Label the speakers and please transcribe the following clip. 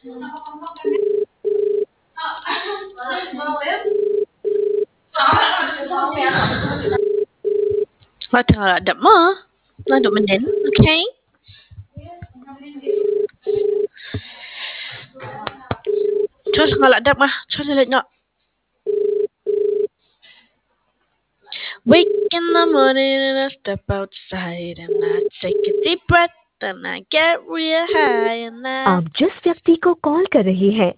Speaker 1: Warte, adab mo. Nandun man din, okay? Just ngala adab mah. Just let no. Wake in the morning and I step outside and I take a deep breath and I get real high and I
Speaker 2: आप जिस व्यक्ति को call कर रही हैं